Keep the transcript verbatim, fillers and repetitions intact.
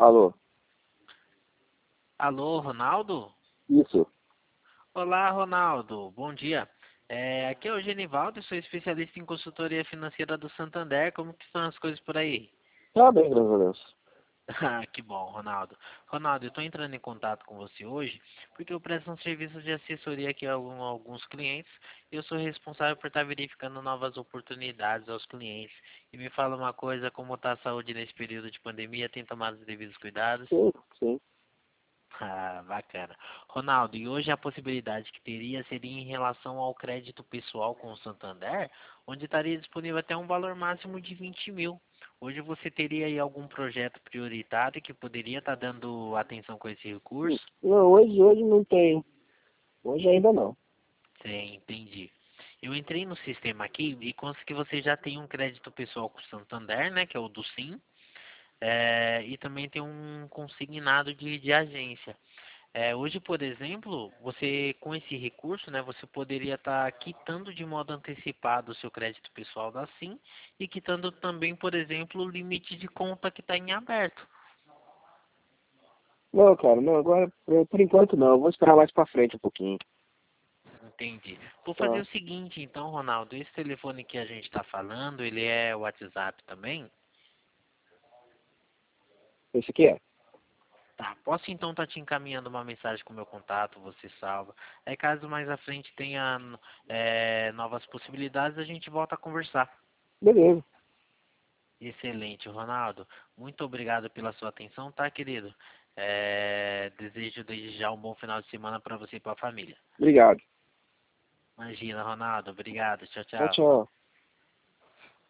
Alô? Alô, Ronaldo? Isso. Olá, Ronaldo. Bom dia. É, aqui é o Genivaldo, sou especialista em consultoria financeira do Santander. Como que estão as coisas por aí? Tá bem, graças a Deus. Ah, que bom, Ronaldo. Ronaldo, eu estou entrando em contato com você hoje porque eu presto um serviço de assessoria aqui a algum- alguns clientes e eu sou responsável por estar verificando novas oportunidades aos clientes. E me fala uma coisa, como está a saúde nesse período de pandemia? Tem tomado os devidos cuidados? Sim, sim. Ah, bacana. Ronaldo, e hoje a possibilidade que teria seria em relação ao crédito pessoal com o Santander, onde estaria disponível até um valor máximo de vinte mil. Hoje você teria aí algum projeto prioritário que poderia estar dando atenção com esse recurso? Não, hoje, hoje não tem. Hoje ainda não. Sim, entendi. Eu entrei no sistema aqui e consta que você já tem um crédito pessoal com o Santander, né, que é o do Sim, é, e também tem um consignado de, de agência. É, hoje, por exemplo, você com esse recurso, né, você poderia estar quitando de modo antecipado o seu crédito pessoal da Sim e quitando também, por exemplo, o limite de conta que está em aberto. Não, cara, não, agora, por por enquanto não. Eu vou esperar mais pra frente um pouquinho. Entendi. Vou fazer Tá. o seguinte, então, Ronaldo, esse telefone que a gente está falando, ele é WhatsApp também? Esse aqui é? Tá, posso então estar te encaminhando uma mensagem com o meu contato, você salva. Aí caso mais à frente tenha é, novas possibilidades, a gente volta a conversar. Beleza. Excelente, Ronaldo. Muito obrigado pela sua atenção, tá, querido? É, desejo desde já um bom final de semana para você e para a família. Obrigado. Imagina, Ronaldo. Obrigado. Tchau, Tchau, tchau. tchau.